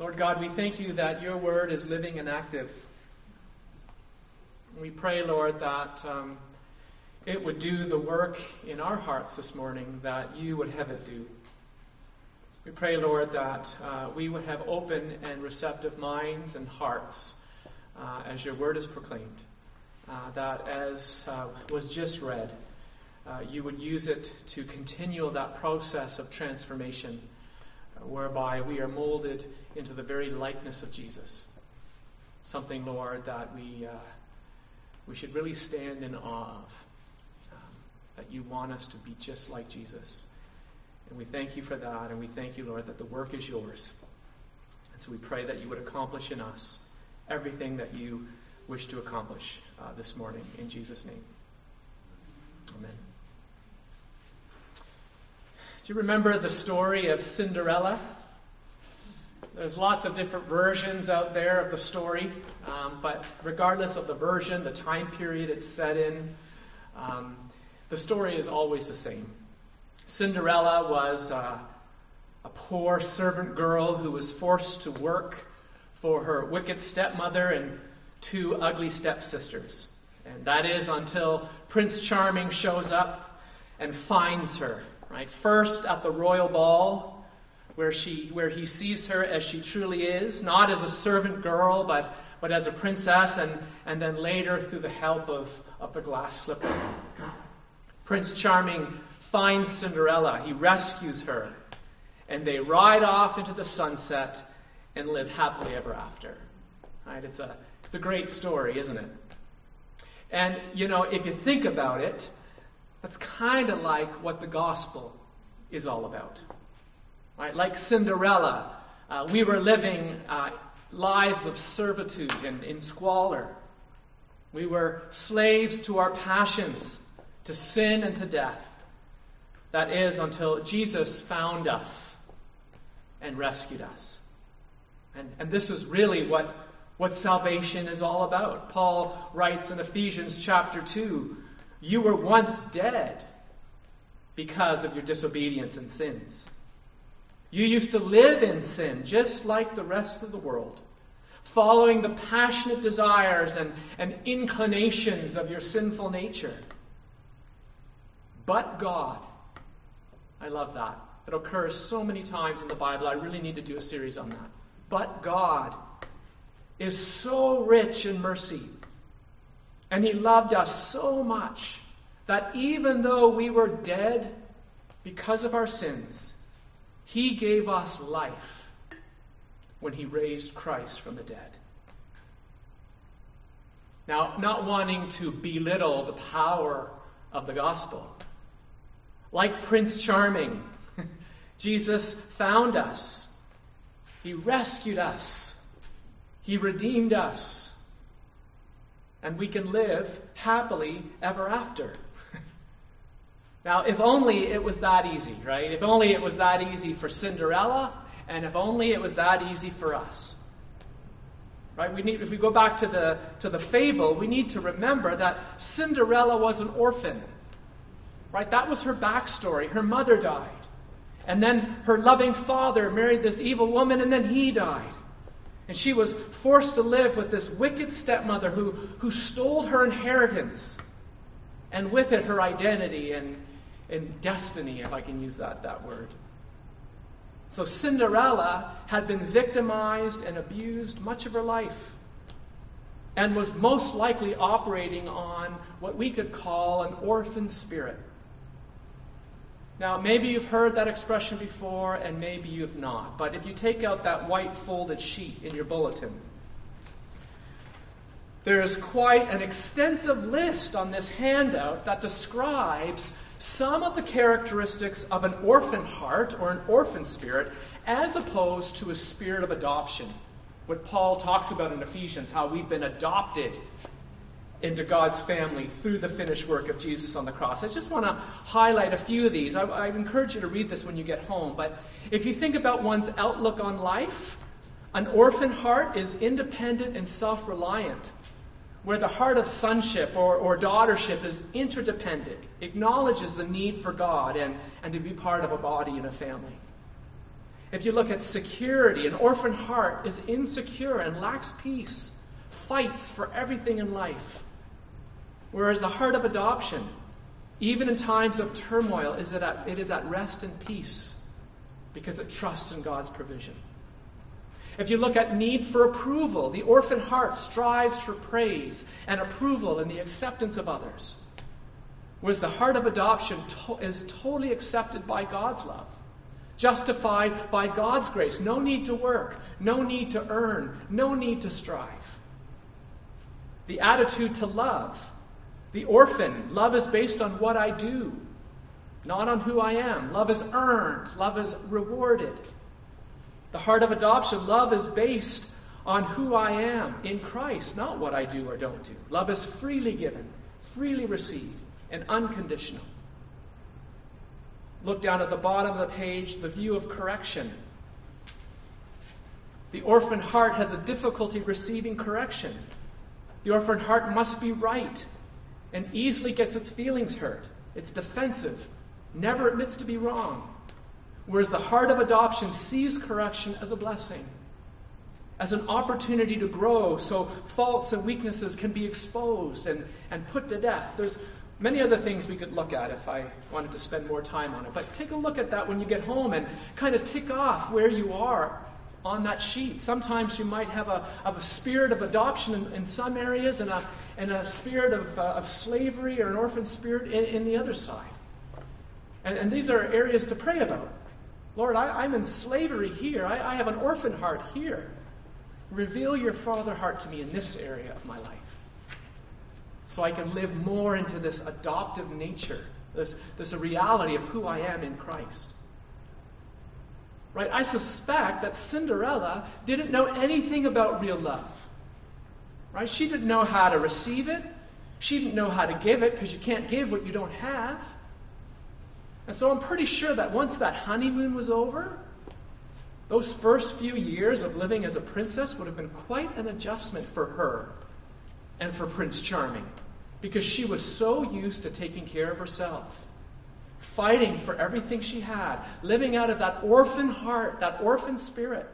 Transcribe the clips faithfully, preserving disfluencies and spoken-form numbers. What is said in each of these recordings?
Lord God, we thank you that your word is living and active. We pray, Lord, that um, it would do the work in our hearts this morning that you would have it do. We pray, Lord, that uh, we would have open and receptive minds and hearts uh, as your word is proclaimed. Uh, that as uh, was just read, uh, you would use it to continue that process of transformation uh, whereby we are molded into the very likeness of Jesus. Something, Lord, that we uh, we should really stand in awe of. Um, that you want us to be just like Jesus. And we thank you for that, and we thank you, Lord, that the work is yours. And so we pray that you would accomplish in us everything that you wish to accomplish uh, this morning. In Jesus' name. Amen. Do you remember the story of Cinderella? There's lots of different versions out there of the story, um, but regardless of the version, the time period it's set in, um, the story is always the same. Cinderella was uh, a poor servant girl who was forced to work for her wicked stepmother and two ugly stepsisters. And that is until Prince Charming shows up and finds her. Right? First at the royal ball, where she where he sees her as she truly is, not as a servant girl, but but as a princess, and, and then later through the help of, of the glass slipper. Prince Charming finds Cinderella, he rescues her, and they ride off into the sunset and live happily ever after. Right? It's a It's a great story, isn't it? And, you know, if you think about it, that's kind of like what the gospel is all about. Right? Like Cinderella, uh, we were living uh, lives of servitude and in squalor. We were slaves to our passions, to sin and to death. That is, until Jesus found us and rescued us. And, and this is really what What salvation is all about. Paul writes in Ephesians chapter two, you were once dead because of your disobedience and sins. You used to live in sin just like the rest of the world, following the passionate desires and, and inclinations of your sinful nature. But God, I love that. It occurs so many times in the Bible. I really need to do a series on that. But God is so rich in mercy, and he loved us so much that even though we were dead because of our sins, he gave us life when he raised Christ from the dead. Now, not wanting to belittle the power of the gospel, like Prince Charming, Jesus found us. He rescued us. He redeemed us. And we can live happily ever after. Now, if only it was that easy, right? If only it was that easy for Cinderella, and if only it was that easy for us. Right? We need, if we go back to the to the fable, we need to remember that Cinderella was an orphan. Right? That was her backstory. Her mother died. And then her loving father married this evil woman, and then he died. And she was forced to live with this wicked stepmother who, who stole her inheritance, and with it her identity and, and destiny, if I can use that, that word. So Cinderella had been victimized and abused much of her life, and was most likely operating on what we could call an orphan spirit. Now, maybe you've heard that expression before, and maybe you've not. But if you take out that white folded sheet in your bulletin, there is quite an extensive list on this handout that describes some of the characteristics of an orphan heart or an orphan spirit, as opposed to a spirit of adoption. What Paul talks about in Ephesians, how we've been adopted into God's family through the finished work of Jesus on the cross. I just want to highlight a few of these. I, I encourage you to read this when you get home. But if you think about one's outlook on life, an orphan heart is independent and self-reliant, where the heart of sonship or, or daughtership is interdependent, acknowledges the need for God and, and to be part of a body and a family. If you look at security, an orphan heart is insecure and lacks peace, fights for everything in life. Whereas the heart of adoption, even in times of turmoil, is at, it is at rest and peace because it trusts in God's provision. If you look at need for approval, the orphan heart strives for praise and approval and the acceptance of others. Whereas the heart of adoption to- is totally accepted by God's love, justified by God's grace. No need to work, no need to earn, no need to strive. The attitude to love. The orphan, love is based on what I do, not on who I am. Love is earned, love is rewarded. The heart of adoption, love is based on who I am in Christ, not what I do or don't do. Love is freely given, freely received, and unconditional. Look down at the bottom of the page, the view of correction. The orphan heart has a difficulty receiving correction. The orphan heart must be right and easily gets its feelings hurt. It's defensive, never admits to be wrong. Whereas the heart of adoption sees correction as a blessing, as an opportunity to grow so faults and weaknesses can be exposed and, and put to death. There's many other things we could look at if I wanted to spend more time on it. But take a look at that when you get home and kind of tick off where you are on that sheet. Sometimes you might have a, of a spirit of adoption in, in some areas and a, and a spirit of, uh, of slavery or an orphan spirit in, in the other side. And, and these are areas to pray about. Lord, I, I'm in slavery here. I, I have an orphan heart here. Reveal your father heart to me in this area of my life, so I can live more into this adoptive nature, this, this reality of who I am in Christ. Right? I suspect that Cinderella didn't know anything about real love. Right? She didn't know how to receive it. She didn't know how to give it, because you can't give what you don't have. And so I'm pretty sure that once that honeymoon was over, those first few years of living as a princess would have been quite an adjustment for her and for Prince Charming, because she was so used to taking care of herself, fighting for everything she had, living out of that orphan heart, that orphan spirit.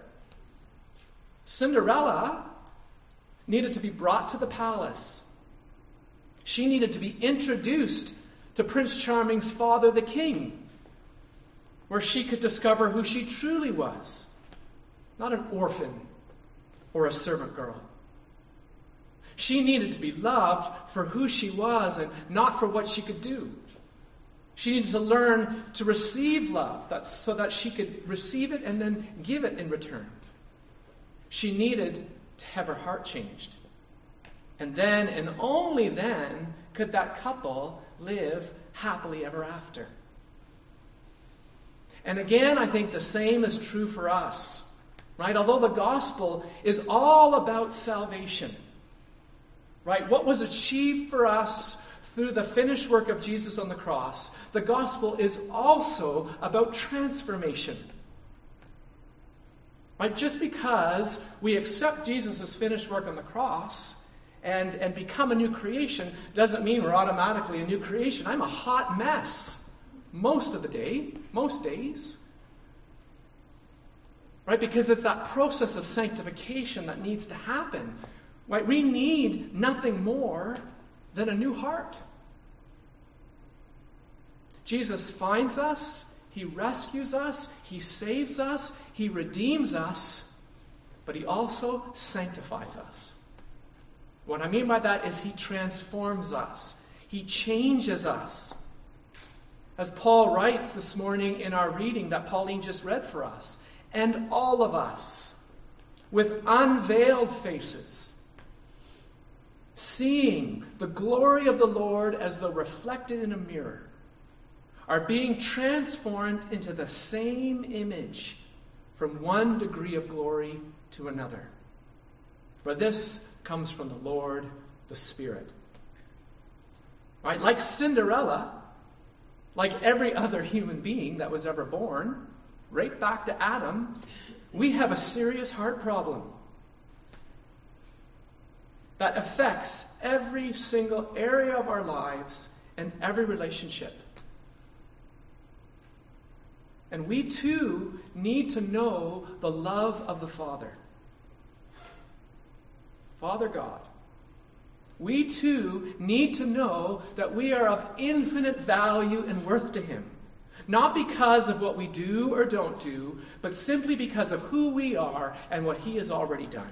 Cinderella needed to be brought to the palace. She needed to be introduced to Prince Charming's father, the king, where she could discover who she truly was, not an orphan or a servant girl. She needed to be loved for who she was and not for what she could do. She needed to learn to receive love that's so that she could receive it and then give it in return. She needed to have her heart changed. And then, and only then, could that couple live happily ever after. And again, I think the same is true for us. Right? Although the gospel is all about salvation. Right? What was achieved for us through the finished work of Jesus on the cross, the gospel is also about transformation. Right? Just because we accept Jesus' finished work on the cross and, and become a new creation doesn't mean we're automatically a new creation. I'm a hot mess most of the day, most days. Right? Because it's that process of sanctification that needs to happen. Right? We need nothing more than a new heart. Jesus finds us, He rescues us, He saves us, He redeems us, but He also sanctifies us. What I mean by that is He transforms us. He changes us. As Paul writes this morning in our reading that Pauline just read for us, and all of us, with unveiled faces, seeing the glory of the Lord as though reflected in a mirror, are being transformed into the same image from one degree of glory to another. For this comes from the Lord, the Spirit. Right? Like Cinderella, like every other human being that was ever born, right back to Adam, we have a serious heart problem that affects every single area of our lives and every relationship. And we too need to know the love of the Father. Father God. We too need to know that we are of infinite value and worth to Him. Not because of what we do or don't do, but simply because of who we are and what He has already done.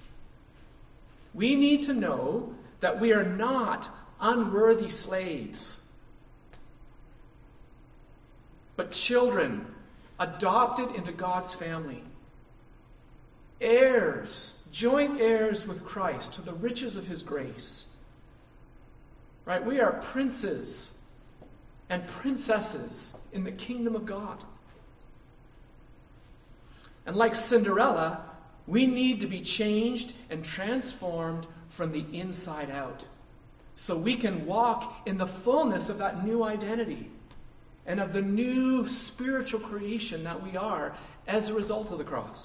We need to know that we are not unworthy slaves, but children adopted into God's family, heirs, joint heirs with Christ to the riches of His grace. Right? We are princes and princesses in the kingdom of God. And like Cinderella, we need to be changed and transformed from the inside out, so we can walk in the fullness of that new identity and of the new spiritual creation that we are as a result of the cross.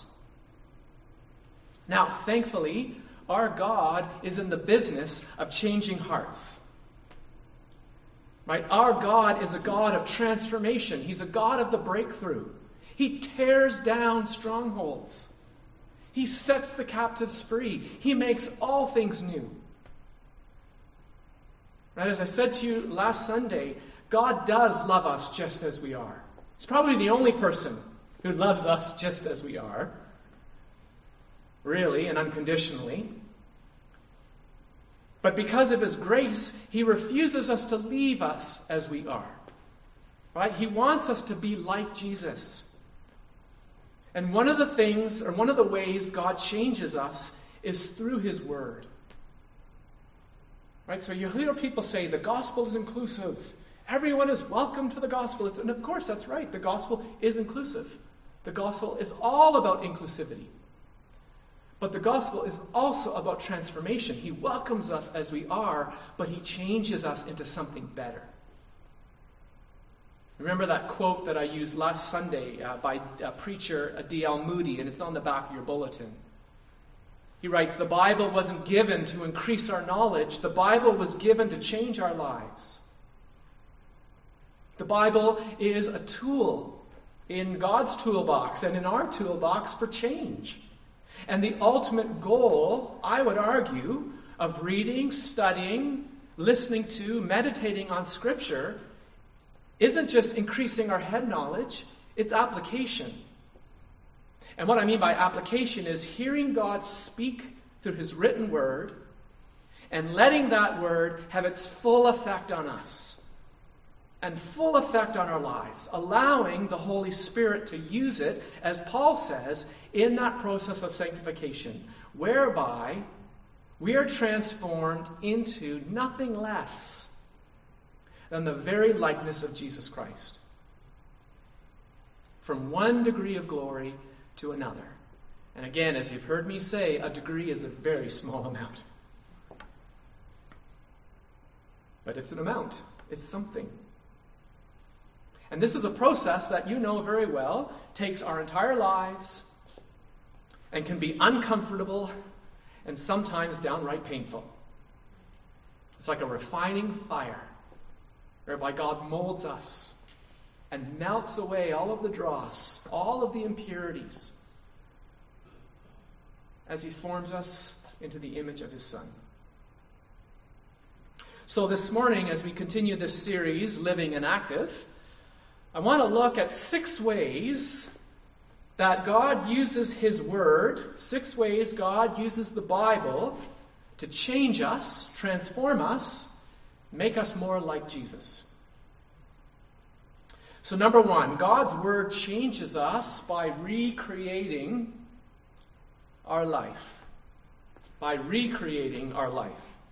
Now, thankfully, our God is in the business of changing hearts. Right? Our God is a God of transformation. He's a God of the breakthrough. He tears down strongholds. He sets the captives free. He makes all things new. Right? As I said to you last Sunday, God does love us just as we are. He's probably the only person who loves us just as we are, really and unconditionally. But because of His grace, He refuses us to leave us as we are. Right? He wants us to be like Jesus. And one of the things, or one of the ways God changes us is through His Word. Right? So you hear people say the gospel is inclusive. Everyone is welcome to the gospel. It's, and of course, that's right. The gospel is inclusive. The gospel is all about inclusivity. But the gospel is also about transformation. He welcomes us as we are, but He changes us into something better. Remember that quote that I used last Sunday uh, by uh, preacher D L Moody, and it's on the back of your bulletin. He writes, "The Bible wasn't given to increase our knowledge. The Bible was given to change our lives." The Bible is a tool in God's toolbox and in our toolbox for change. And the ultimate goal, I would argue, of reading, studying, listening to, meditating on Scripture isn't just increasing our head knowledge, it's application. And what I mean by application is hearing God speak through His written word and letting that word have its full effect on us and full effect on our lives, allowing the Holy Spirit to use it, as Paul says, in that process of sanctification, whereby we are transformed into nothing less than the very likeness of Jesus Christ. From one degree of glory to another. And again, as you've heard me say, a degree is a very small amount. But it's an amount. It's something. And this is a process that you know very well, takes our entire lives, and can be uncomfortable and sometimes downright painful. It's like a refining fire, whereby God molds us and melts away all of the dross, all of the impurities, as He forms us into the image of His Son. So this morning, as we continue this series, Living and Active, I want to look at six ways that God uses His Word, six ways God uses the Bible to change us, transform us, make us more like Jesus. So number one, God's Word changes us by recreating our life. By recreating our life.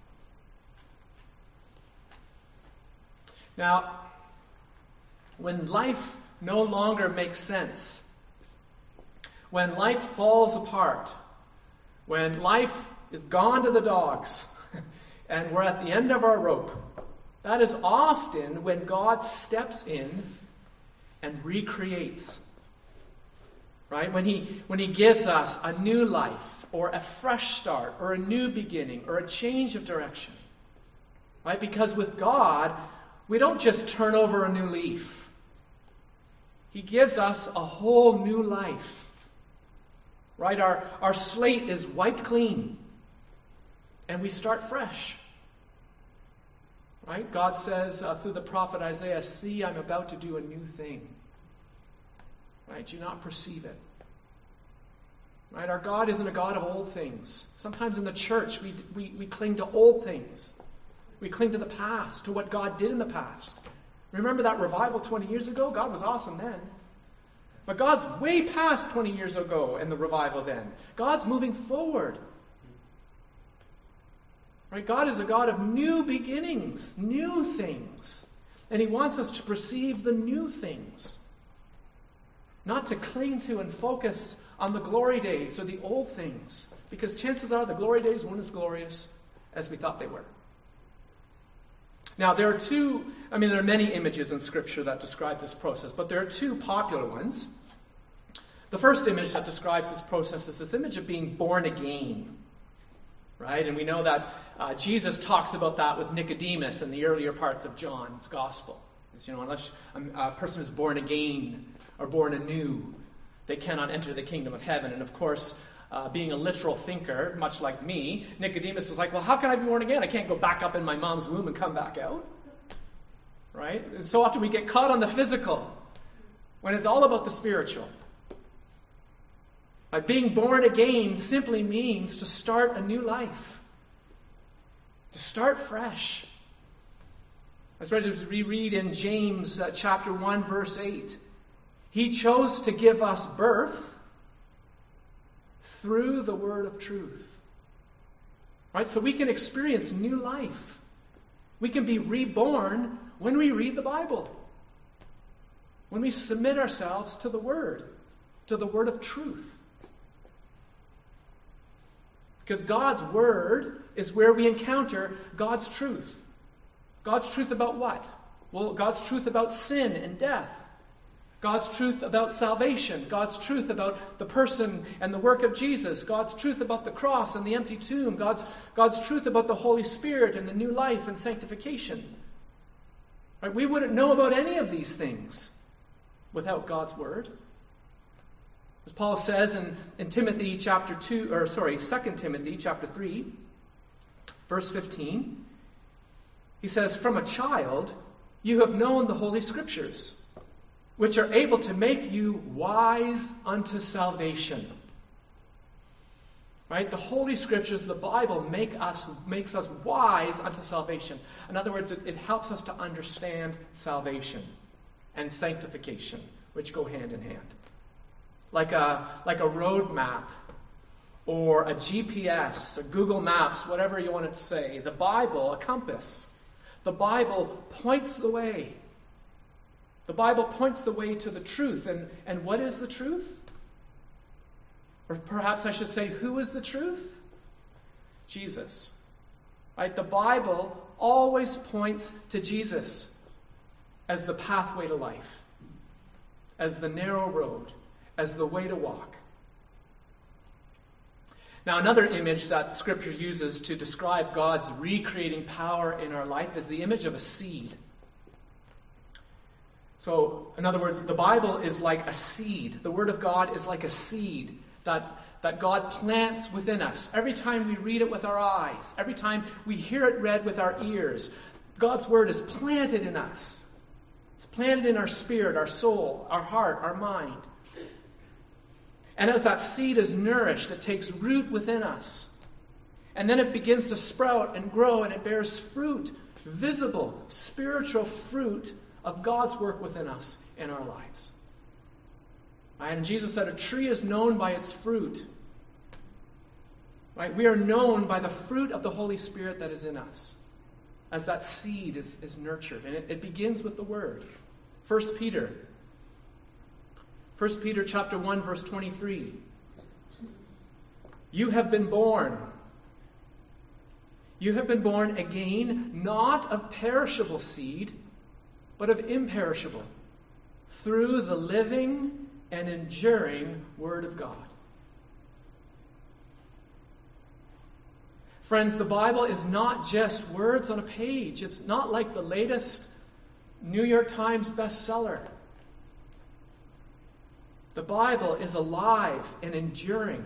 Now, when life no longer makes sense, when life falls apart, when life is gone to the dogs, and we're at the end of our rope, that is often when God steps in and recreates. Right? When he, when he gives us a new life, or a fresh start, or a new beginning, or a change of direction. Right? Because with God, we don't just turn over a new leaf. He gives us a whole new life. Right? Our, our slate is wiped clean. And we start fresh. Right? God says uh, through the prophet Isaiah, "See, I'm about to do a new thing." Right? Do you not perceive it? Right? Our God isn't a God of old things. Sometimes in the church we, we, we cling to old things. We cling to the past, to what God did in the past. Remember that revival twenty years ago? God was awesome then. But God's way past twenty years ago in the revival then. God's moving forward. Right? God is a God of new beginnings, new things. And He wants us to perceive the new things. Not to cling to and focus on the glory days or the old things. Because chances are the glory days weren't as glorious as we thought they were. Now, there are two, I mean, there are many images in Scripture that describe this process, but there are two popular ones. The first image that describes this process is this image of being born again. Right? And we know that uh, Jesus talks about that with Nicodemus in the earlier parts of John's Gospel. It's, you know, unless a, a person is born again or born anew, they cannot enter the kingdom of heaven. And of course, uh, being a literal thinker, much like me, Nicodemus was like, well, how can I be born again? I can't go back up in my mom's womb and come back out. Right? And so often we get caught on the physical when it's all about the spiritual. Like being born again simply means to start a new life. To start fresh. I was ready to reread in James uh, chapter one, verse eight. He chose to give us birth through the word of truth. Right? So we can experience new life. We can be reborn when we read the Bible. When we submit ourselves to the word, to the word of truth. Because God's word is where we encounter God's truth. God's truth about what? Well, God's truth about sin and death. God's truth about salvation. God's truth about the person and the work of Jesus. God's truth about the cross and the empty tomb. God's, God's truth about the Holy Spirit and the new life and sanctification. Right? We wouldn't know about any of these things without God's word. As Paul says in, in Timothy chapter two, or sorry, Second Timothy chapter three, verse fifteen, he says, "From a child you have known the Holy Scriptures, which are able to make you wise unto salvation." Right? The Holy Scriptures, the Bible, make us makes us wise unto salvation. In other words, it, it helps us to understand salvation and sanctification, which go hand in hand. Like a, like a road map or a G P S, or Google Maps, whatever you want it to say. The Bible, a compass. The Bible points the way. The Bible points the way to the truth. And, and what is the truth? Or perhaps I should say, who is the truth? Jesus. Right? The Bible always points to Jesus as the pathway to life, as the narrow road, as the way to walk. Now, another image that Scripture uses to describe God's recreating power in our life is the image of a seed. So, in other words, the Bible is like a seed. The Word of God is like a seed that, that God plants within us. Every time we read it with our eyes, every time we hear it read with our ears, God's Word is planted in us. It's planted in our spirit, our soul, our heart, our mind. And as that seed is nourished, it takes root within us. And then it begins to sprout and grow, and it bears fruit, visible, spiritual fruit of God's work within us in our lives. And Jesus said, a tree is known by its fruit. Right? We are known by the fruit of the Holy Spirit that is in us, as that seed is, is nurtured. And it, it begins with the Word. First Peter. First Peter chapter one, verse twenty-three. You have been born. You have been born again, not of perishable seed, but of imperishable, through the living and enduring Word of God. Friends, the Bible is not just words on a page. It's not like the latest New York Times bestseller. The Bible is alive and enduring.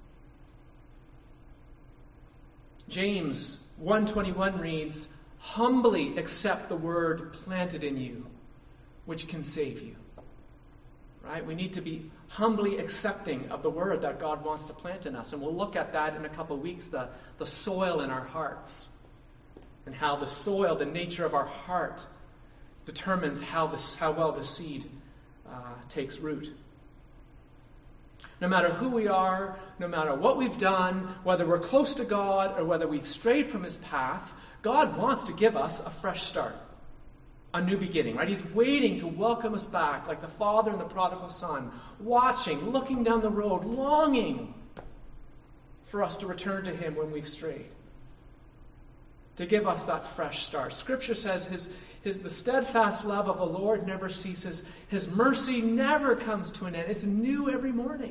James one twenty-one reads, "Humbly accept the word planted in you, which can save you." Right? We need to be humbly accepting of the word that God wants to plant in us. And we'll look at that in a couple of weeks, the, the soil in our hearts. And how the soil, the nature of our heart, determines how, the, how well the seed uh, takes root. No matter who we are, no matter what we've done, whether we're close to God or whether we've strayed from His path, God wants to give us a fresh start, a new beginning, right? He's waiting to welcome us back like the father and the prodigal son, watching, looking down the road, longing for us to return to Him when we've strayed, to give us that fresh start. Scripture says his, his, the steadfast love of the Lord never ceases. His mercy never comes to an end. It's new every morning.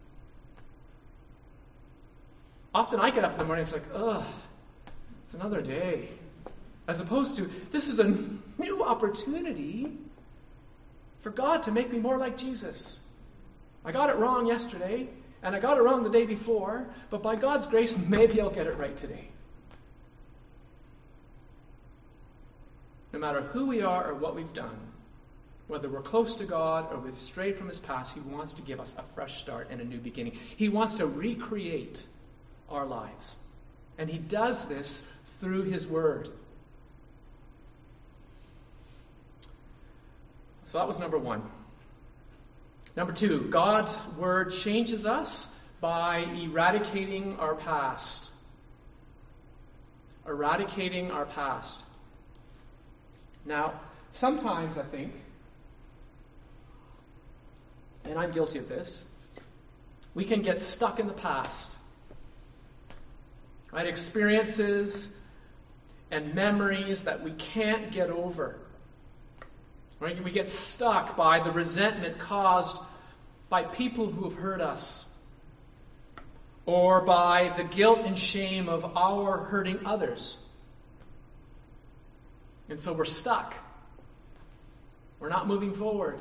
Often I get up in the morning, it's like, ugh, it's another day. As opposed to, this is a new opportunity for God to make me more like Jesus. I got it wrong yesterday, and I got it wrong the day before, but by God's grace, maybe I'll get it right today. No matter who we are or what we've done, whether we're close to God or we've strayed from His past, He wants to give us a fresh start and a new beginning. He wants to recreate our lives. And He does this through His Word. So that was number one. Number two, God's Word changes us by eradicating our past. Eradicating our past. Now, sometimes I think, and I'm guilty of this, we can get stuck in the past. Right? Experiences and memories that we can't get over. Right? We get stuck by the resentment caused by people who have hurt us, or by the guilt and shame of our hurting others. And so we're stuck. We're not moving forward.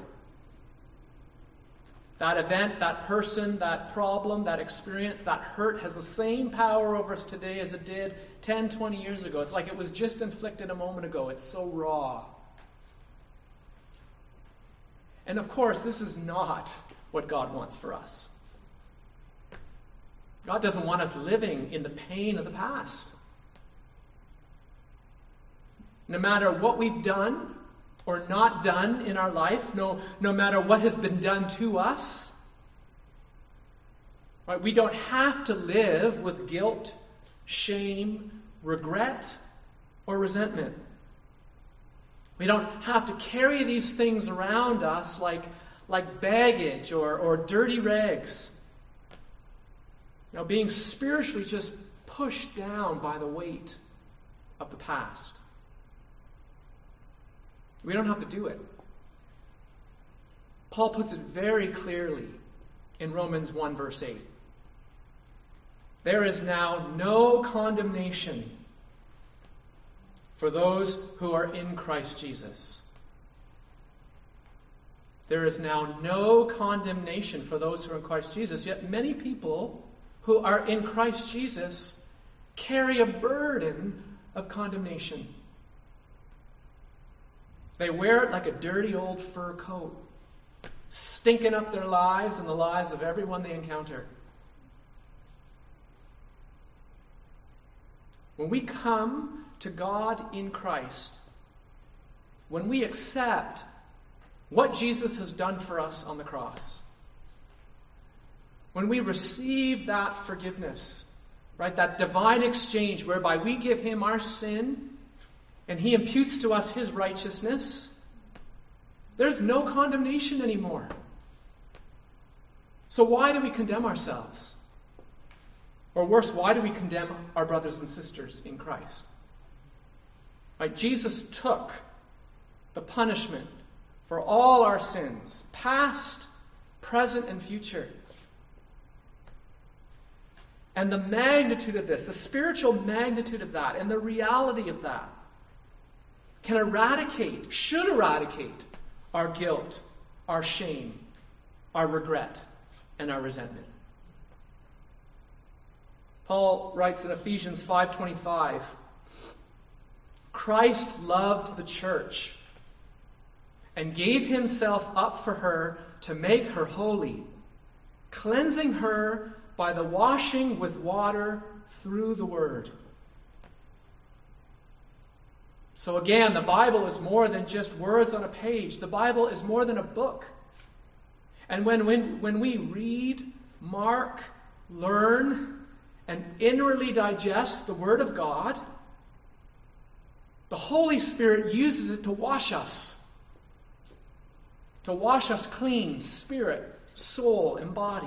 That event, that person, that problem, that experience, that hurt has the same power over us today as it did ten, twenty years ago. It's like it was just inflicted a moment ago. It's so raw. And of course, this is not what God wants for us. God doesn't want us living in the pain of the past. No matter what we've done or not done in our life, no, no matter what has been done to us, right, we don't have to live with guilt, shame, regret, or resentment. We don't have to carry these things around us like, like baggage or, or dirty rags. You know, being spiritually just pushed down by the weight of the past. We don't have to do it. Paul puts it very clearly in Romans one verse eight. There is now no condemnation for those who are in Christ Jesus. There is now no condemnation for those who are in Christ Jesus. Yet many people who are in Christ Jesus carry a burden of condemnation. They wear it like a dirty old fur coat, stinking up their lives and the lives of everyone they encounter. When we come to God in Christ, when we accept what Jesus has done for us on the cross, when we receive that forgiveness, right, that divine exchange whereby we give Him our sin and He imputes to us His righteousness, there's no condemnation anymore. So why do we condemn ourselves? Or worse, why do we condemn our brothers and sisters in Christ? Right? Jesus took the punishment for all our sins, past, present, and future. And the magnitude of this, the spiritual magnitude of that, and the reality of that, can eradicate, should eradicate our guilt, our shame, our regret and our resentment. Paul writes in Ephesians five twenty-five, Christ loved the church and gave himself up for her to make her holy, cleansing her by the washing with water through the word. So again, the Bible is more than just words on a page. The Bible is more than a book. And when, when, when we read, mark, learn, and inwardly digest the Word of God, the Holy Spirit uses it to wash us. To wash us clean, spirit, soul, and body.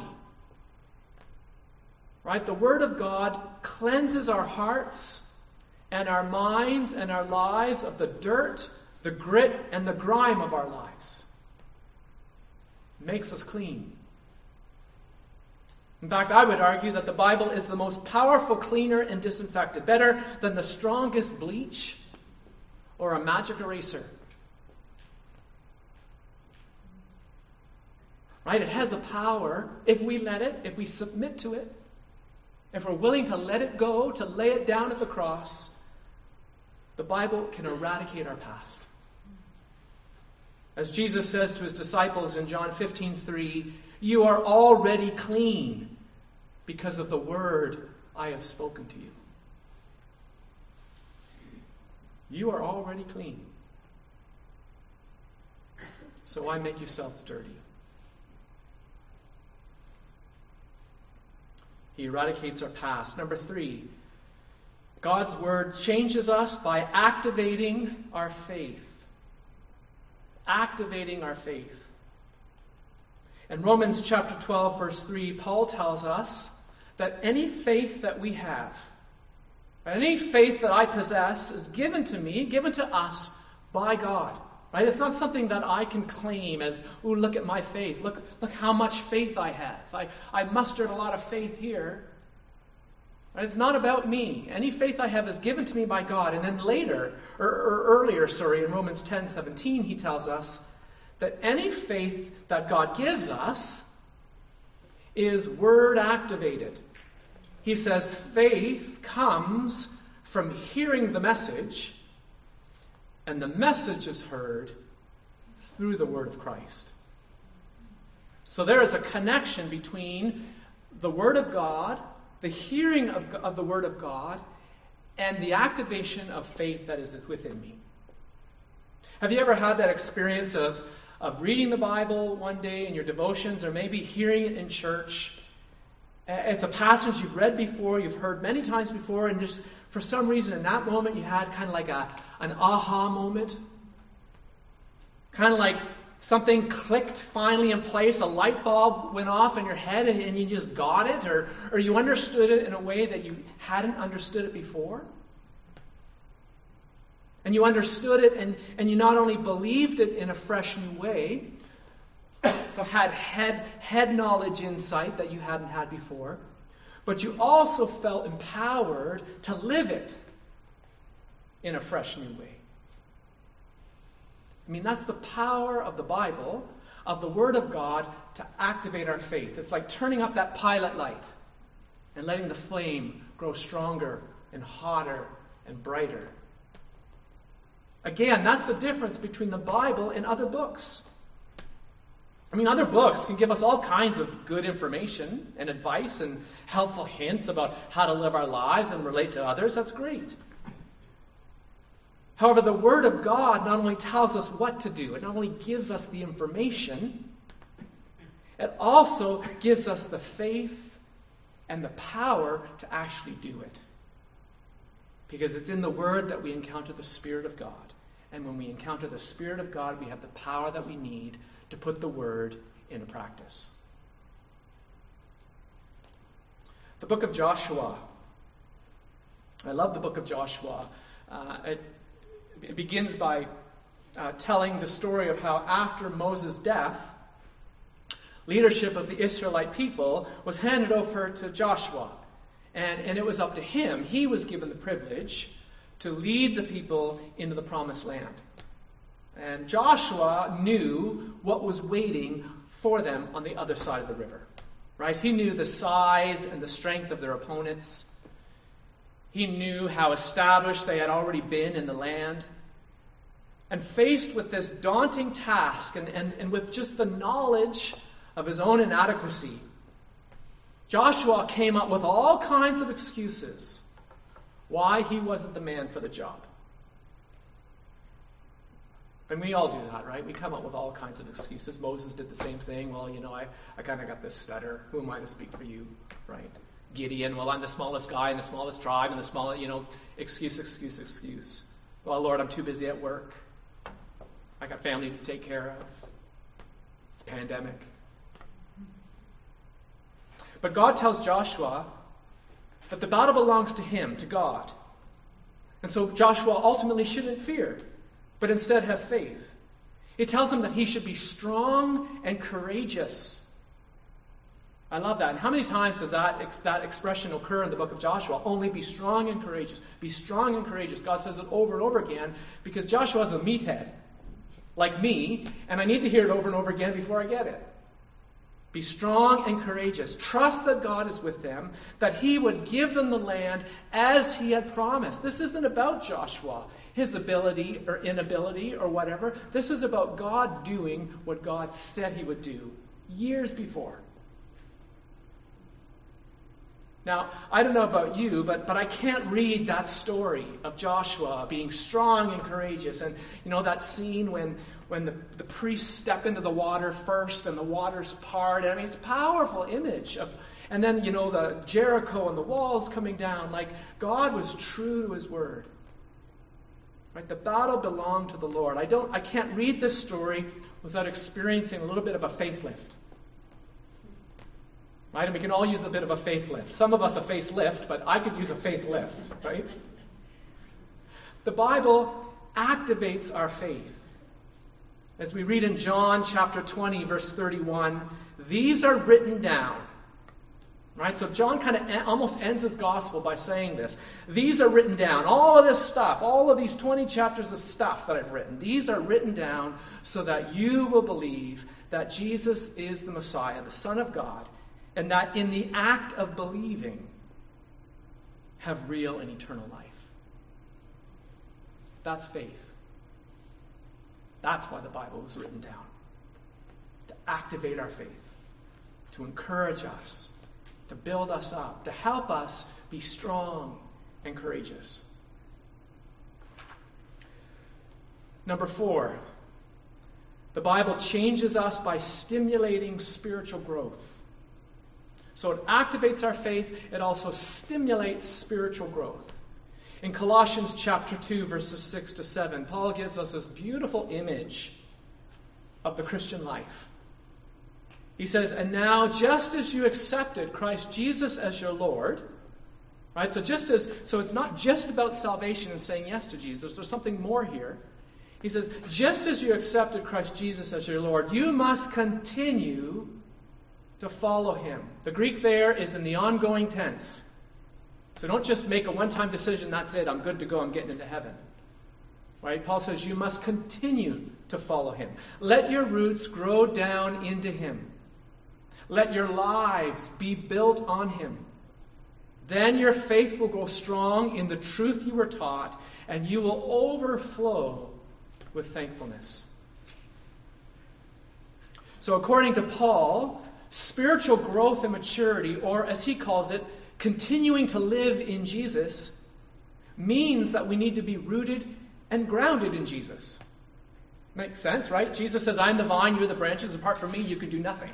Right? The Word of God cleanses our hearts and our minds and our lives of the dirt, the grit, and the grime of our lives. It makes us clean. In fact, I would argue that the Bible is the most powerful cleaner and disinfectant, better than the strongest bleach or a magic eraser. Right? It has the power, if we let it, if we submit to it, if we're willing to let it go, to lay it down at the cross, the Bible can eradicate our past. As Jesus says to his disciples in John fifteen three, you are already clean because of the word I have spoken to you. You are already clean. So why make yourselves dirty? He eradicates our past. Number three, God's word changes us by activating our faith. Activating our faith. In Romans chapter twelve, verse three, Paul tells us that any faith that we have, any faith that I possess is given to me, given to us by God. Right? It's not something that I can claim as, ooh, look at my faith. Look, look how much faith I have. I, I mustered a lot of faith here. Right? It's not about me. Any faith I have is given to me by God. And then later, or, or earlier, sorry, in Romans ten seventeen, he tells us that any faith that God gives us is word activated. He says faith comes from hearing the message, and the message is heard through the word of Christ. So there is a connection between the word of God, the hearing of, of the word of God, and the activation of faith that is within me. Have you ever had that experience of, of reading the Bible one day in your devotions, or maybe hearing it in church? It's a passage you've read before, you've heard many times before, and just for some reason in that moment you had kind of like a an aha moment. Kind of like something clicked finally in place, a light bulb went off in your head and, and you just got it, or, or you understood it in a way that you hadn't understood it before. And you understood it, and, and you not only believed it in a fresh new way, so had head, head knowledge insight that you hadn't had before, but you also felt empowered to live it in a fresh new way. I mean, that's the power of the Bible, of the Word of God, to activate our faith. It's like turning up that pilot light and letting the flame grow stronger and hotter and brighter. Again, that's the difference between the Bible and other books. I mean, other books can give us all kinds of good information and advice and helpful hints about how to live our lives and relate to others. That's great. However, the Word of God not only tells us what to do, it not only gives us the information, it also gives us the faith and the power to actually do it. Because it's in the Word that we encounter the Spirit of God. And when we encounter the Spirit of God, we have the power that we need to put the Word into practice. The book of Joshua. I love the book of Joshua. Uh, it, it begins by uh, telling the story of how after Moses' death, leadership of the Israelite people was handed over to Joshua. And, and it was up to him. He was given the privilege to lead the people into the promised land. And Joshua knew what was waiting for them on the other side of the river. Right? He knew the size and the strength of their opponents. He knew how established they had already been in the land. And faced with this daunting task and, and, and with just the knowledge of his own inadequacy, Joshua came up with all kinds of excuses why he wasn't the man for the job. And we all do that, right? We come up with all kinds of excuses. Moses did the same thing. Well, you know, I, I kind of got this stutter. Who am I to speak for you, right? Gideon, well, I'm the smallest guy in the smallest tribe and the smallest, you know, excuse, excuse, excuse. Well, Lord, I'm too busy at work. I got family to take care of. It's a pandemic. But God tells Joshua that the battle belongs to him, to God. And so Joshua ultimately shouldn't fear, but instead have faith. He tells him that he should be strong and courageous. I love that. And how many times does that, that expression occur in the book of Joshua? Only be strong and courageous. Be strong and courageous. God says it over and over again because Joshua's a meathead, like me, and I need to hear it over and over again before I get it. Be strong and courageous. Trust that God is with them, that he would give them the land as he had promised. This isn't about Joshua, his ability or inability or whatever. This is about God doing what God said he would do years before. Now, I don't know about you, but, but I can't read that story of Joshua being strong and courageous. And, you know, that scene when, when the, the priests step into the water first and the waters part. I mean, it's a powerful image of, and then, you know, the Jericho and the walls coming down. Like, God was true to his word. Right? The battle belonged to the Lord. I don't, I can't read this story without experiencing a little bit of a faith lift. Right? And we can all use a bit of a faith lift. Some of us a facelift, but I could use a faith lift, right? The Bible activates our faith. As we read in John chapter twenty, verse thirty-one, these are written down. Right? So John kind of en- almost ends his gospel by saying this. These are written down. All of this stuff, all of these twenty chapters of stuff that I've written, these are written down so that you will believe that Jesus is the Messiah, the Son of God, and that in the act of believing, have real and eternal life. That's faith. That's why the Bible was written down. To activate our faith. To encourage us. To build us up. To help us be strong and courageous. Number four. The Bible changes us by stimulating spiritual growth. So it activates our faith. It also stimulates spiritual growth. In Colossians chapter two, verses six to seven, Paul gives us this beautiful image of the Christian life. He says, and now just as you accepted Christ Jesus as your Lord, right? So just as, so it's not just about salvation and saying yes to Jesus. There's something more here. He says, just as you accepted Christ Jesus as your Lord, you must continue to follow him. The Greek there is in the ongoing tense. So don't just make a one-time decision, that's it, I'm good to go, I'm getting into heaven. Right? Paul says you must continue to follow him. Let your roots grow down into him. Let your lives be built on him. Then your faith will grow strong in the truth you were taught, and you will overflow with thankfulness. So according to Paul, spiritual growth and maturity, or as he calls it, continuing to live in Jesus, means that we need to be rooted and grounded in Jesus. Makes sense, right? Jesus says, I'm the vine, you're the branches. Apart from me, you can do nothing.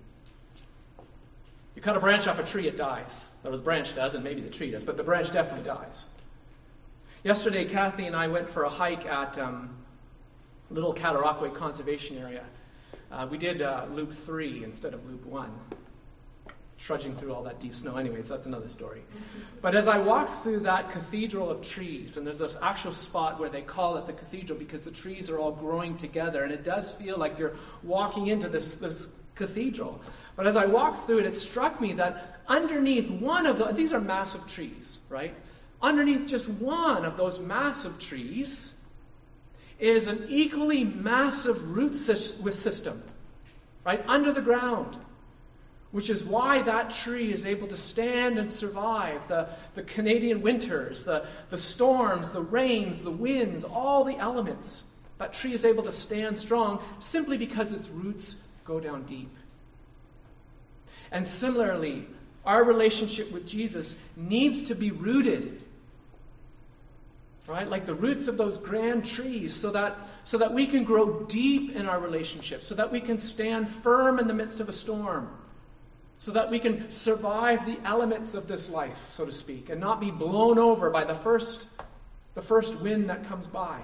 You cut a branch off a tree, it dies. Or the branch does, and maybe the tree does, but the branch definitely dies. Yesterday, Kathy and I went for a hike at um, Little Cataraqui Conservation Area. Uh, we did uh, Loop three instead of Loop one. Trudging through all that deep snow. Anyways, that's another story. But as I walked through that cathedral of trees, and there's this actual spot where they call it the cathedral because the trees are all growing together, and it does feel like you're walking into this, this cathedral. But as I walked through it, it struck me that underneath one of the, these are massive trees, right? Underneath just one of those massive trees is an equally massive root system, right, under the ground, which is why that tree is able to stand and survive the, the Canadian winters, the, the storms, the rains, the winds, all the elements. That tree is able to stand strong simply because its roots go down deep. And similarly, our relationship with Jesus needs to be rooted, right? Like the roots of those grand trees, so that, so that we can grow deep in our relationship, so that we can stand firm in the midst of a storm, so that we can survive the elements of this life, so to speak, and not be blown over by the first, the first wind that comes by.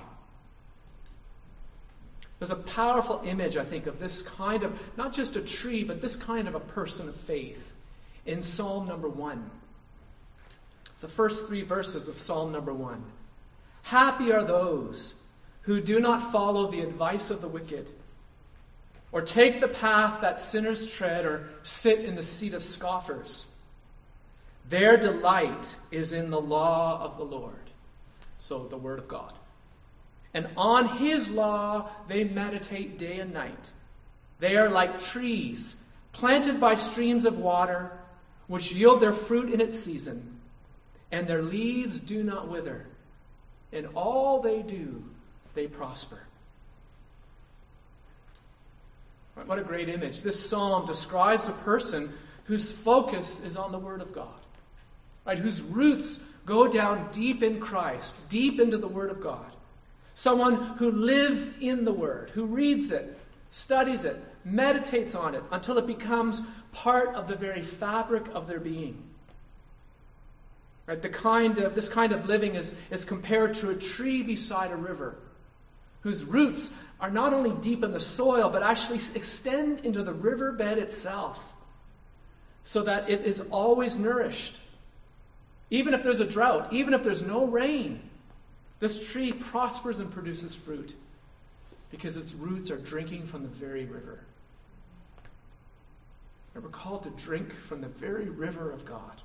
There's a powerful image, I think, of this kind of, not just a tree, but this kind of a person of faith in Psalm number one. The first three verses of Psalm number one. Happy are those who do not follow the advice of the wicked, or take the path that sinners tread, or sit in the seat of scoffers. Their delight is in the law of the Lord. So the word of God. And on his law they meditate day and night. They are like trees planted by streams of water, which yield their fruit in its season, and their leaves do not wither. In all they do, they prosper. What a great image. This psalm describes a person whose focus is on the Word of God, right? Whose roots go down deep in Christ, deep into the Word of God. Someone who lives in the Word, who reads it, studies it, meditates on it until it becomes part of the very fabric of their being. Right? The kind of this kind of living is, is compared to a tree beside a river, whose roots are not only deep in the soil, but actually extend into the riverbed itself, so that it is always nourished. Even if there's a drought, even if there's no rain, this tree prospers and produces fruit because its roots are drinking from the very river. And we're called to drink from the very river of God.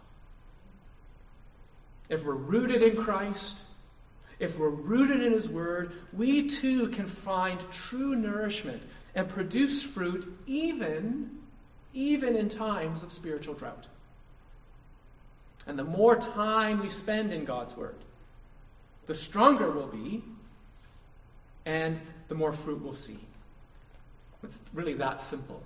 If we're rooted in Christ, if we're rooted in His Word, we too can find true nourishment and produce fruit even, even in times of spiritual drought. And the more time we spend in God's Word, the stronger we'll be, and the more fruit we'll see. It's really that simple.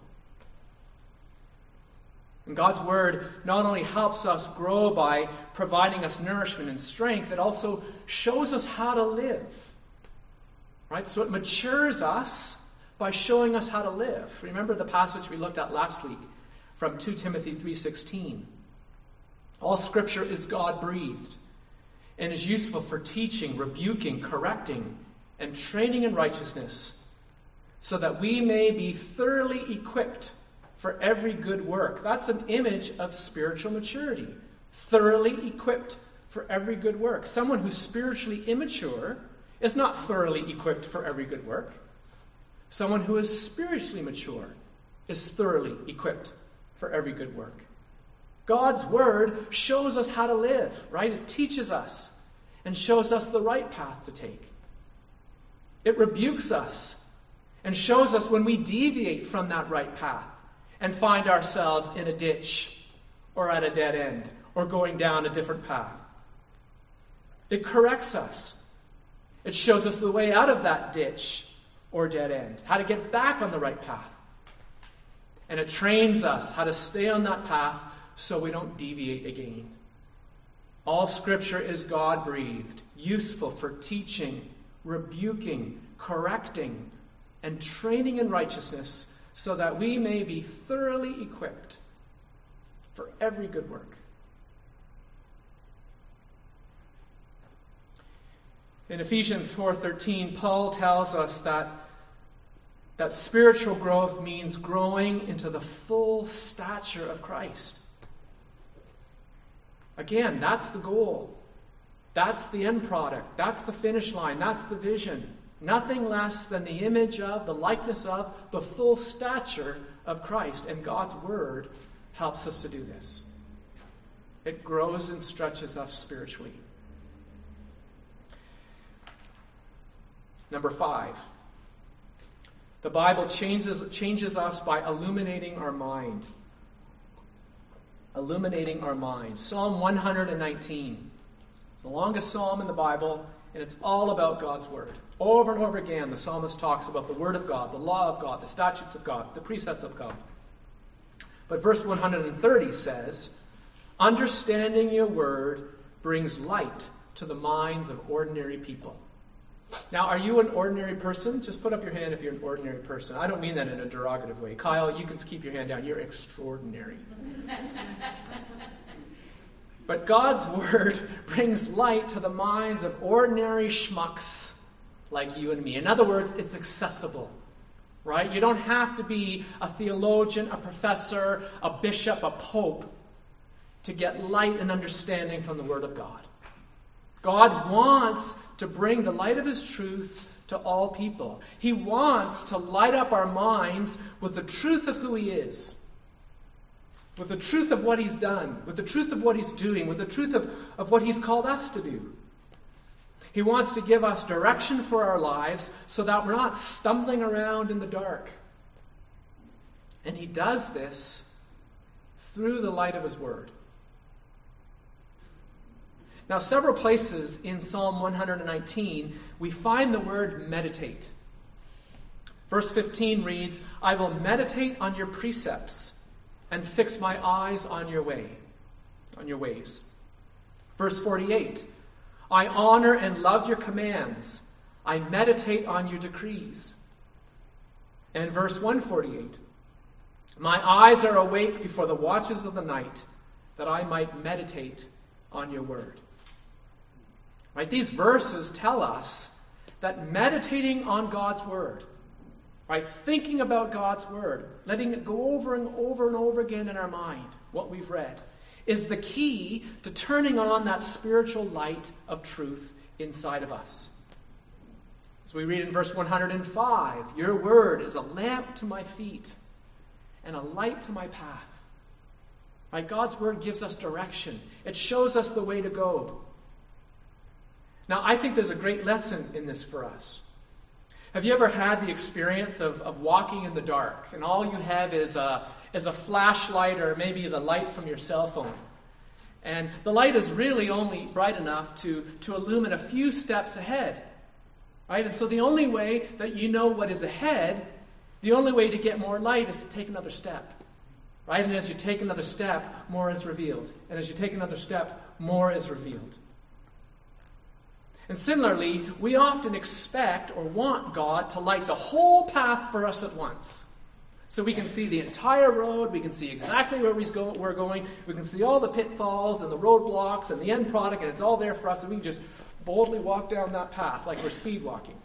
And God's Word not only helps us grow by providing us nourishment and strength, it also shows us how to live. Right? So it matures us by showing us how to live. Remember the passage we looked at last week from Second Timothy three sixteen. All Scripture is God-breathed and is useful for teaching, rebuking, correcting, and training in righteousness, so that we may be thoroughly equipped for every good work. That's an image of spiritual maturity. Thoroughly equipped for every good work. Someone who's spiritually immature is not thoroughly equipped for every good work. Someone who is spiritually mature is thoroughly equipped for every good work. God's Word shows us how to live, right? It teaches us and shows us the right path to take. It rebukes us and shows us when we deviate from that right path and find ourselves in a ditch or at a dead end or going down a different path. It corrects us. It shows us the way out of that ditch or dead end, how to get back on the right path. And it trains us how to stay on that path so we don't deviate again. All Scripture is God-breathed, useful for teaching, rebuking, correcting, and training in righteousness, so that we may be thoroughly equipped for every good work. In Ephesians four thirteen, Paul tells us that, that spiritual growth means growing into the full stature of Christ. Again, that's the goal. That's the end product. That's the finish line. That's the vision. Nothing less than the image of, the likeness of, the full stature of Christ. And God's Word helps us to do this. It grows and stretches us spiritually. Number five, the Bible changes, changes us by illuminating our mind. Illuminating our mind. Psalm one hundred nineteen. It's the longest psalm in the Bible, and it's all about God's Word. Over and over again, the psalmist talks about the Word of God, the law of God, the statutes of God, the precepts of God. But verse one hundred thirty says, understanding your Word brings light to the minds of ordinary people. Now, are you an ordinary person? Just put up your hand if you're an ordinary person. I don't mean that in a derogative way. Kyle, you can keep your hand down. You're extraordinary. But God's Word brings light to the minds of ordinary schmucks like you and me. In other words, it's accessible, right? You don't have to be a theologian, a professor, a bishop, a pope to get light and understanding from the Word of God. God wants to bring the light of His truth to all people. He wants to light up our minds with the truth of who He is, with the truth of what He's done, with the truth of what He's doing, with the truth of, of what He's called us to do. He wants to give us direction for our lives so that we're not stumbling around in the dark. And He does this through the light of His Word. Now, several places in Psalm one hundred nineteen, we find the word meditate. Verse fifteen reads, I will meditate on your precepts and fix my eyes on your way, on your ways. Verse forty-eight, I honor and love your commands. I meditate on your decrees. And verse one forty-eight, my eyes are awake before the watches of the night, that I might meditate on your word. Right? These verses tell us that meditating on God's Word, right, thinking about God's Word, letting it go over and over and over again in our mind, what we've read, is the key to turning on that spiritual light of truth inside of us. As we read in verse one hundred five, your Word is a lamp to my feet and a light to my path. Right? God's Word gives us direction. It shows us the way to go. Now, I think there's a great lesson in this for us. Have you ever had the experience of, of walking in the dark, and all you have is a, is a flashlight or maybe the light from your cell phone? And the light is really only bright enough to, to illumine a few steps ahead. Right? And so the only way that you know what is ahead, the only way to get more light is to take another step. Right? And as you take another step, more is revealed. And as you take another step, more is revealed. And similarly, we often expect or want God to light the whole path for us at once. So we can see the entire road, we can see exactly where we're going, we can see all the pitfalls and the roadblocks and the end product, and it's all there for us, and we can just boldly walk down that path like we're speed walking.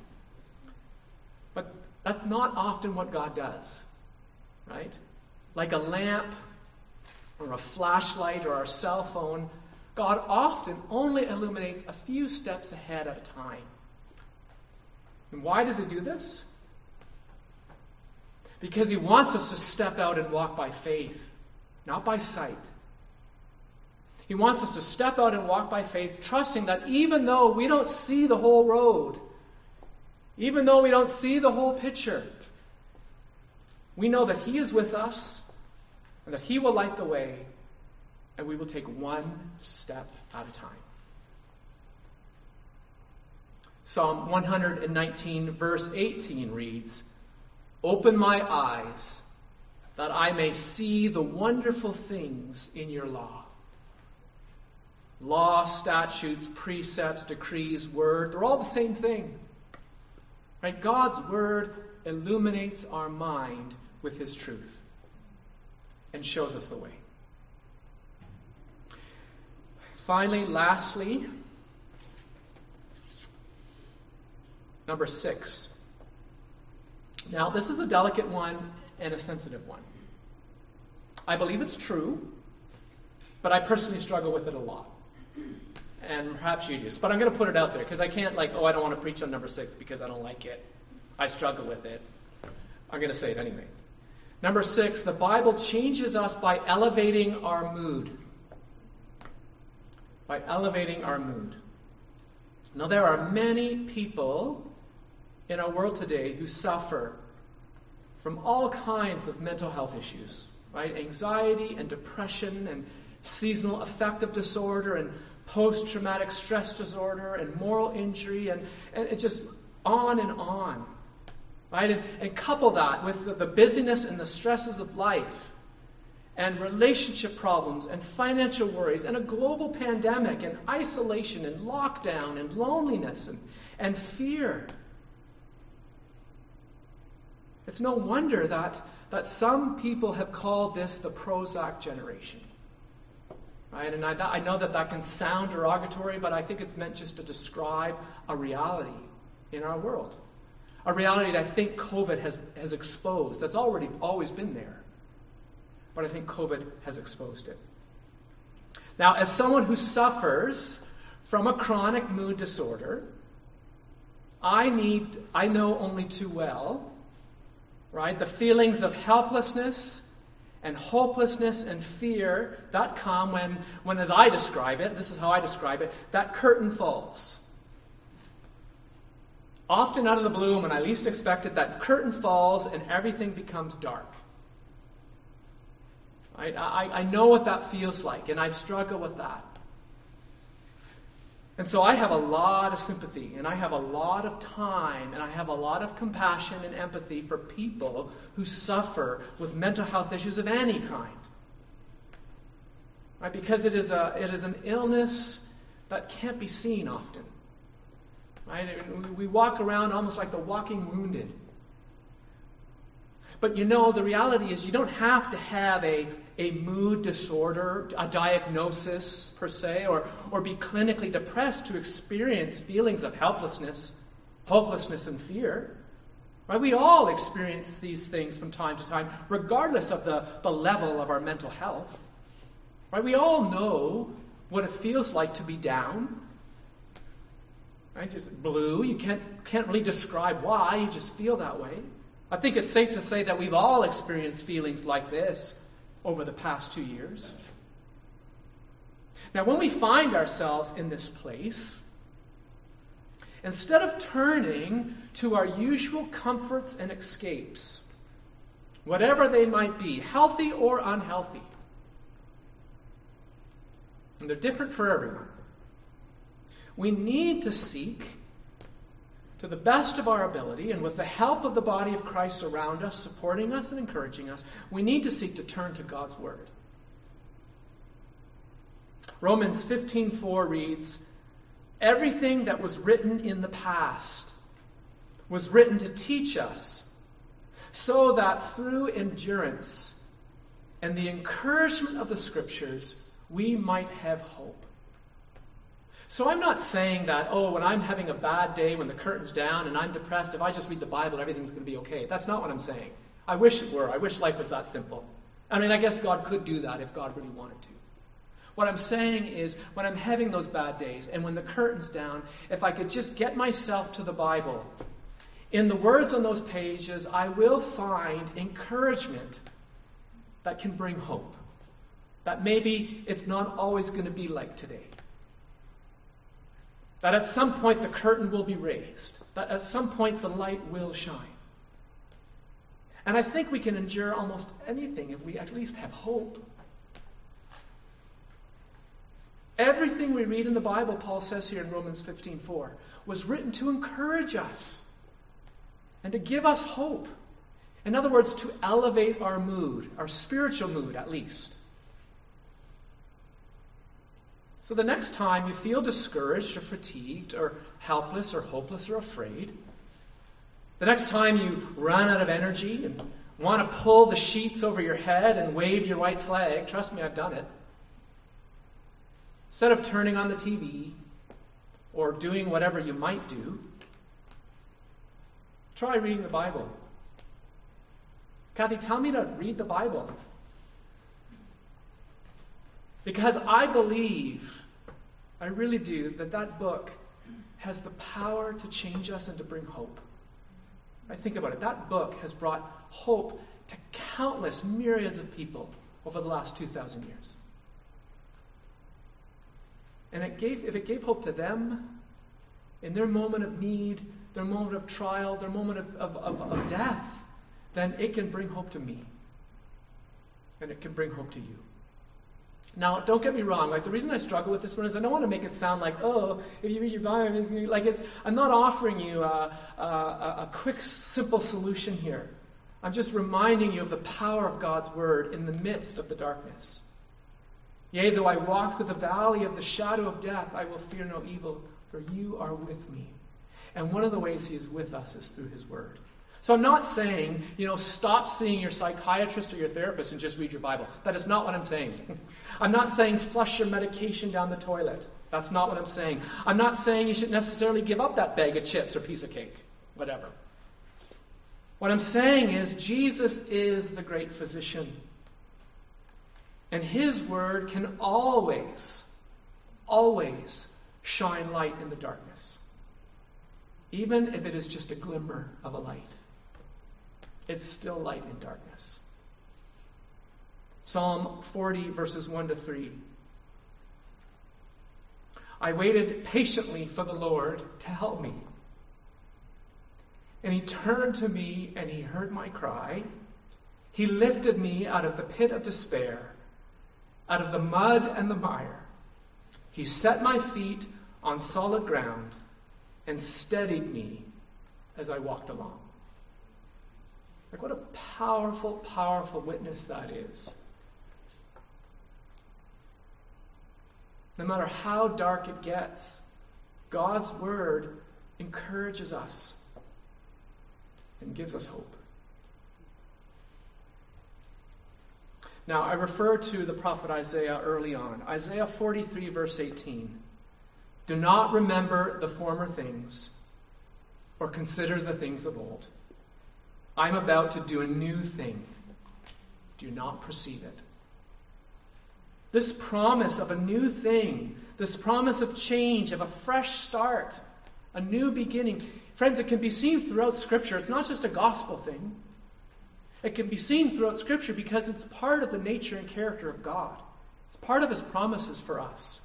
But that's not often what God does, right? Like a lamp or a flashlight or our cell phone, God often only illuminates a few steps ahead at a time. And why does He do this? Because He wants us to step out and walk by faith, not by sight. He wants us to step out and walk by faith, trusting that even though we don't see the whole road, even though we don't see the whole picture, we know that He is with us and that He will light the way, and we will take one step at a time. Psalm one hundred nineteen, verse eighteen reads, open my eyes, that I may see the wonderful things in your law. Law, statutes, precepts, decrees, word, they're all the same thing. Right? God's word illuminates our mind with His truth and shows us the way. Finally, lastly, number six. Now, this is a delicate one and a sensitive one. I believe it's true, but I personally struggle with it a lot. And perhaps you do. But I'm going to put it out there because I can't like, oh, I don't want to preach on number six because I don't like it. I struggle with it. I'm going to say it anyway. Number six, the Bible changes us by elevating our mood. By elevating our mood. Now, there are many people in our world today who suffer from all kinds of mental health issues, right? Anxiety and depression and seasonal affective disorder and post-traumatic stress disorder and moral injury and, and it just on and on, right? And, and couple that with the, the busyness and the stresses of life and relationship problems and financial worries and a global pandemic and isolation and lockdown and loneliness and, and fear. It's no wonder that, that some people have called this the Prozac generation. Right? And I, I know that that can sound derogatory, but I think it's meant just to describe a reality in our world. A reality that I think COVID has, has exposed. That's already always been there. But I think COVID has exposed it. Now, as someone who suffers from a chronic mood disorder, I need, I know only too well, right, the feelings of helplessness and hopelessness and fear that come when, when, as I describe it, this is how I describe it, that curtain falls. Often out of the blue, when I least expect it, that curtain falls and everything becomes dark. Right? I, I know what that feels like, and I've struggled with that. And so I have a lot of sympathy, and I have a lot of time, and I have a lot of compassion and empathy for people who suffer with mental health issues of any kind. Right? Because it is a it is an illness that can't be seen often. Right? We walk around almost like the walking wounded. But you know, the reality is you don't have to have a, a mood disorder, a diagnosis per se, or, or be clinically depressed to experience feelings of helplessness, hopelessness, and fear. Right? We all experience these things from time to time, regardless of the, the level of our mental health. Right? We all know what it feels like to be down. Right? Just blue. You can't, can't really describe why. You just feel that way. I think it's safe to say that we've all experienced feelings like this over the past two years. Now, when we find ourselves in this place, instead of turning to our usual comforts and escapes, whatever they might be, healthy or unhealthy, and they're different for everyone, we need to seek, to the best of our ability, and with the help of the body of Christ around us, supporting us and encouraging us, we need to seek to turn to God's Word. Romans fifteen four reads, "Everything that was written in the past was written to teach us, so that through endurance and the encouragement of the Scriptures, we might have hope." So I'm not saying that, oh, when I'm having a bad day, when the curtain's down and I'm depressed, if I just read the Bible, everything's going to be okay. That's not what I'm saying. I wish it were. I wish life was that simple. I mean, I guess God could do that if God really wanted to. What I'm saying is, when I'm having those bad days and when the curtain's down, if I could just get myself to the Bible, in the words on those pages, I will find encouragement that can bring hope. That maybe it's not always going to be like today. That at some point the curtain will be raised. That at some point the light will shine. And I think we can endure almost anything if we at least have hope. Everything we read in the Bible, Paul says here in Romans fifteen four, was written to encourage us and to give us hope. In other words, to elevate our mood, our spiritual mood at least. So the next time you feel discouraged or fatigued or helpless or hopeless or afraid, the next time you run out of energy and want to pull the sheets over your head and wave your white flag, trust me, I've done it. Instead of turning on the T V or doing whatever you might do, try reading the Bible. Kathy, tell me to read the Bible. Because I believe, I really do, that that book has the power to change us and to bring hope. I think about it. That book has brought hope to countless myriads of people over the last two thousand years. And it gave, if it gave hope to them in their moment of need, their moment of trial, their moment of, of, of, of death, then it can bring hope to me. And it can bring hope to you. Now, don't get me wrong. Like, the reason I struggle with this one is I don't want to make it sound like, oh, if you read your Bible, like it's. I'm not offering you a, a, a quick, simple solution here. I'm just reminding you of the power of God's word in the midst of the darkness. Yea, though I walk through the valley of the shadow of death, I will fear no evil, for you are with me. And one of the ways he is with us is through his word. So I'm not saying, you know, stop seeing your psychiatrist or your therapist and just read your Bible. That is not what I'm saying. I'm not saying flush your medication down the toilet. That's not what I'm saying. I'm not saying you should necessarily give up that bag of chips or piece of cake, whatever. What I'm saying is Jesus is the great physician. And his word can always, always shine light in the darkness. Even if it is just a glimmer of a light. It's still light in darkness. Psalm forty, verses one to three. I waited patiently for the Lord to help me. And he turned to me and he heard my cry. He lifted me out of the pit of despair, out of the mud and the mire. He set my feet on solid ground and steadied me as I walked along. Like, what a powerful, powerful witness that is. No matter how dark it gets, God's word encourages us and gives us hope. Now, I refer to the prophet Isaiah early on. Isaiah forty-three, verse eighteen. Do not remember the former things or consider the things of old. I'm about to do a new thing. Do not perceive it. This promise of a new thing, this promise of change, of a fresh start, a new beginning. Friends, it can be seen throughout Scripture. It's not just a gospel thing. It can be seen throughout Scripture because it's part of the nature and character of God. It's part of his promises for us.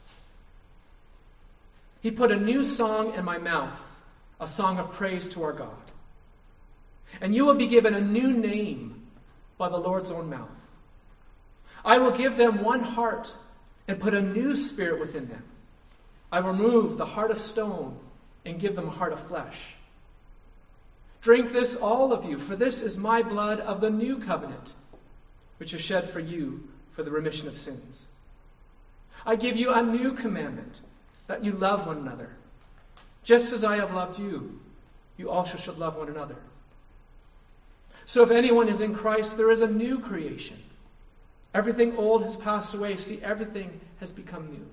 He put a new song in my mouth, a song of praise to our God. And you will be given a new name by the Lord's own mouth. I will give them one heart and put a new spirit within them. I will remove the heart of stone and give them a heart of flesh. Drink this, all of you, for this is my blood of the new covenant, which is shed for you for the remission of sins. I give you a new commandment, that you love one another. Just as I have loved you, you also should love one another. So if anyone is in Christ, there is a new creation. Everything old has passed away. See, everything has become new.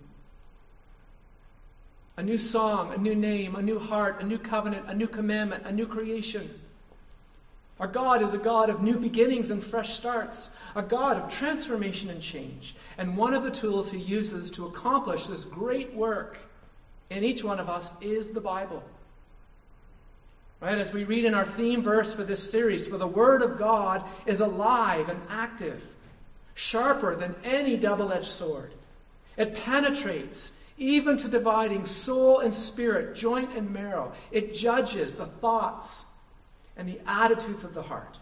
A new song, a new name, a new heart, a new covenant, a new commandment, a new creation. Our God is a God of new beginnings and fresh starts, a God of transformation and change. And one of the tools he uses to accomplish this great work in each one of us is the Bible. Right? As we read in our theme verse for this series, for the Word of God is alive and active, sharper than any double-edged sword. It penetrates even to dividing soul and spirit, joint and marrow. It judges the thoughts and the attitudes of the heart.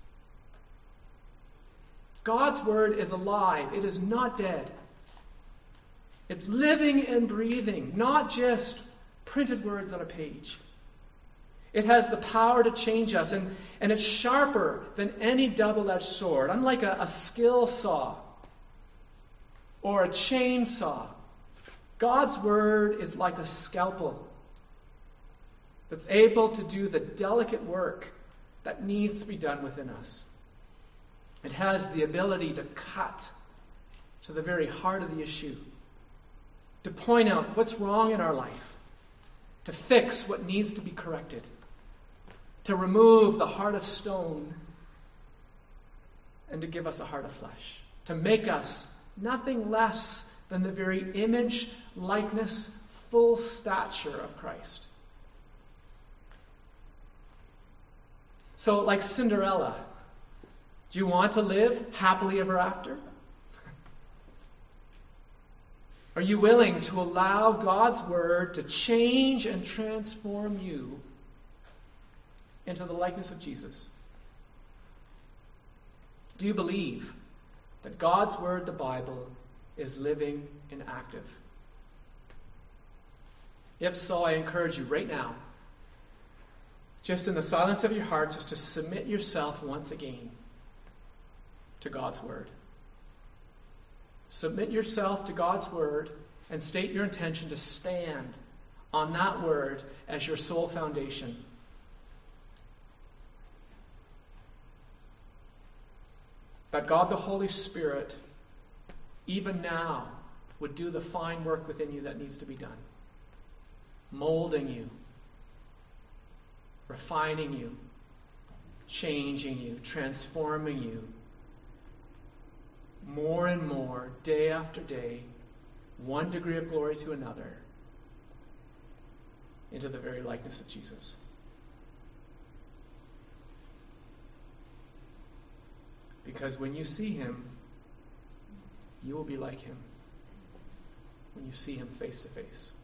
God's word is alive. It is not dead. It's living and breathing, not just printed words on a page. It has the power to change us, and, and it's sharper than any double-edged sword, unlike a, a skill saw or a chainsaw. God's word is like a scalpel that's able to do the delicate work that needs to be done within us. It has the ability to cut to the very heart of the issue, to point out what's wrong in our life, to fix what needs to be corrected, to remove the heart of stone and to give us a heart of flesh, to make us nothing less than the very image, likeness, full stature of Christ. So, like Cinderella, do you want to live happily ever after? Are you willing to allow God's word to change and transform you into the likeness of Jesus? Do you believe that God's Word, the Bible, is living and active? If so, I encourage you right now, just in the silence of your heart, just to submit yourself once again to God's Word. Submit yourself to God's Word and state your intention to stand on that Word as your sole foundation. That God the Holy Spirit, even now, would do the fine work within you that needs to be done. Molding you, refining you, changing you, transforming you, more and more, day after day, one degree of glory to another, into the very likeness of Jesus. Because when you see him, you will be like him. When you see him face to face.